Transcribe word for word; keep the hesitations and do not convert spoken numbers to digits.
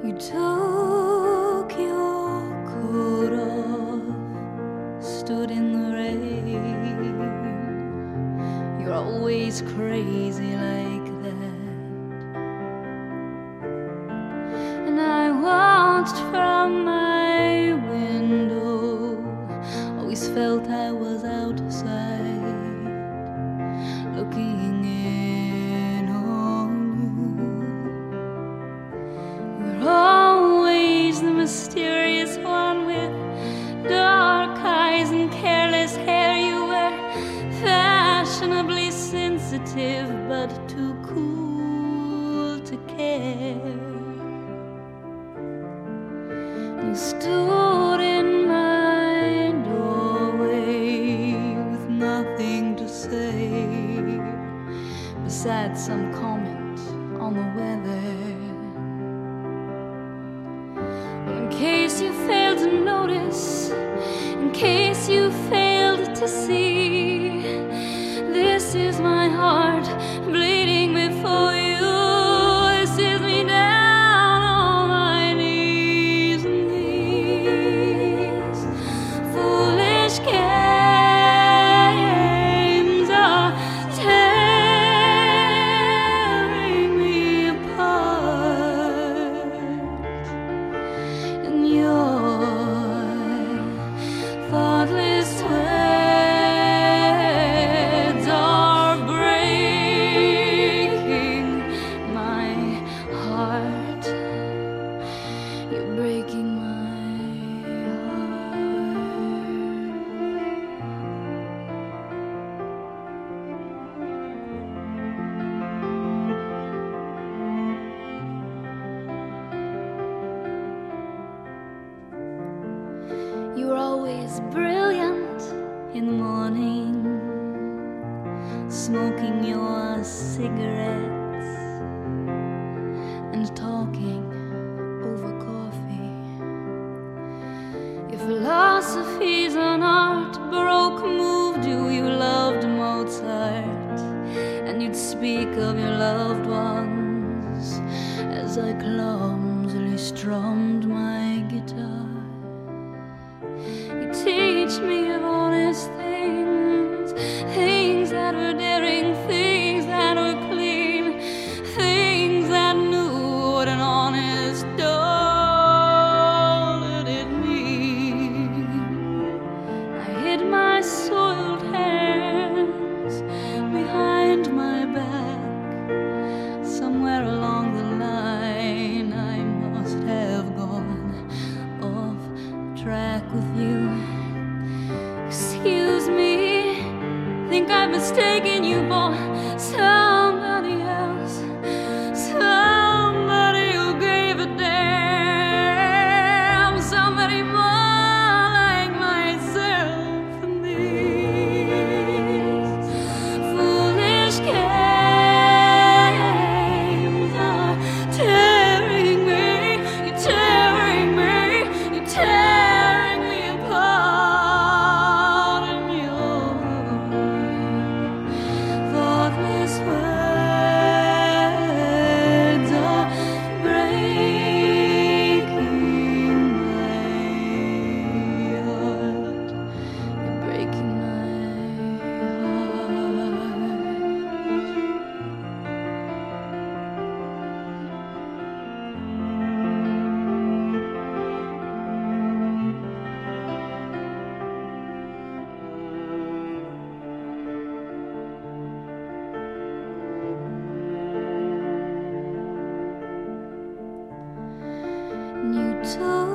You took your coat off, stood in the rain. You're always crazy like that. And I watched from my window, always felt I was outside, looking in on you. You're always the mysterious one with dark eyes and careless hair. You were fashionably sensitive, but too cool to care. You stood in my doorway with nothing to say besides some comment on the weather. Well, in case you failed to notice, in case you failed to see, this is my heart bleeding before you. This is me down on my knees, and these foolish games are tearing me apart, and your thoughtless words are breaking my heart. You're breaking my heart. You're always brilliant in the morning, smoking your cigarettes and talking over coffee. Your philosophy's an art Baroque moved you. You loved Mozart, and you'd speak of your loved ones as I clumsily strummed my guitar. You teach me of honest things, things that were daring, things that were clean, things that knew what an honest dollar did mean. I hid my soiled hands behind my back. Somewhere along the line I must have gone off track with you. Excuse me, think I've mistaken you for somebody else, somebody who gave a damn, somebody more like myself. And these foolish games are tearing me, you're tearing me, you're tearing me apart, and your thoughtless words are breaking my heart. You're breaking my heart. You took